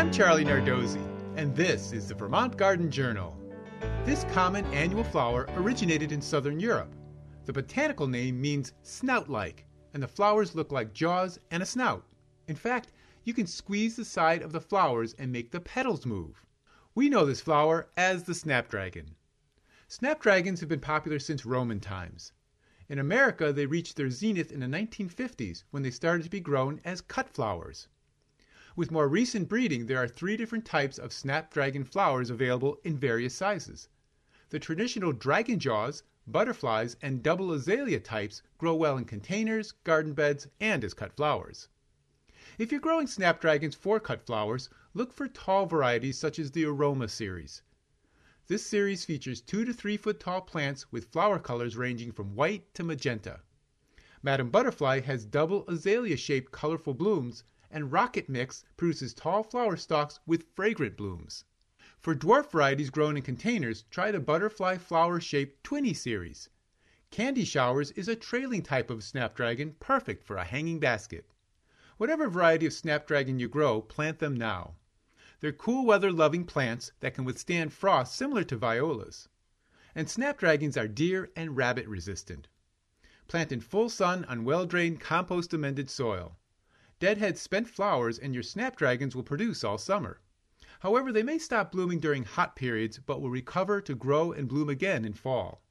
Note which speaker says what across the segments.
Speaker 1: I'm Charlie Nardozzi, and this is the Vermont Garden Journal. This common annual flower originated in southern Europe. The botanical name means snout-like, and the flowers look like jaws and a snout. In fact, you can squeeze the side of the flowers and make the petals move. We know this flower as the snapdragon. Snapdragons have been popular since Roman times. In America, they reached their zenith in the 1950s when they started to be grown as cut flowers. With more recent breeding, there are 3 different types of snapdragon flowers available in various sizes. The traditional dragon jaws, butterflies, and double azalea types grow well in containers, garden beds, and as cut flowers. If you're growing snapdragons for cut flowers, look for tall varieties such as the Aroma series. This series features 2 to 3 foot tall plants with flower colors ranging from white to magenta. Madam Butterfly has double azalea-shaped colorful blooms, and Rocket Mix produces tall flower stalks with fragrant blooms. For dwarf varieties grown in containers, try the Butterfly flower-shaped Twinnie series. Candy Showers is a trailing type of snapdragon perfect for a hanging basket. Whatever variety of snapdragon you grow, plant them now. They're cool weather-loving plants that can withstand frost similar to violas. And snapdragons are deer and rabbit resistant. Plant in full sun on well-drained, compost-amended soil. Deadhead spent flowers and your snapdragons will produce all summer. However, they may stop blooming during hot periods but will recover to grow and bloom again in fall.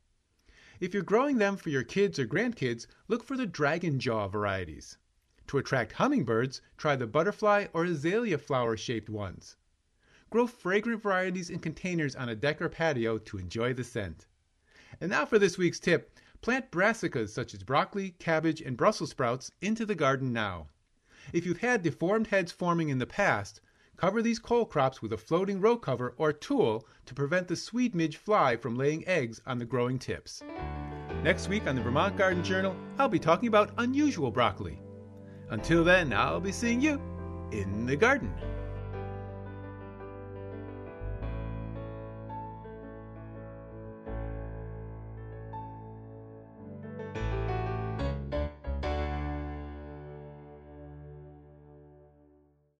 Speaker 1: If you're growing them for your kids or grandkids, look for the dragon jaw varieties. To attract hummingbirds, try the butterfly or azalea flower-shaped ones. Grow fragrant varieties in containers on a deck or patio to enjoy the scent. And now for this week's tip, plant brassicas such as broccoli, cabbage, and Brussels sprouts into the garden now. If you've had deformed heads forming in the past, cover these cole crops with a floating row cover or tulle to prevent the swede midge fly from laying eggs on the growing tips. Next week on the Vermont Garden Journal, I'll be talking about unusual broccoli. Until then, I'll be seeing you in the garden.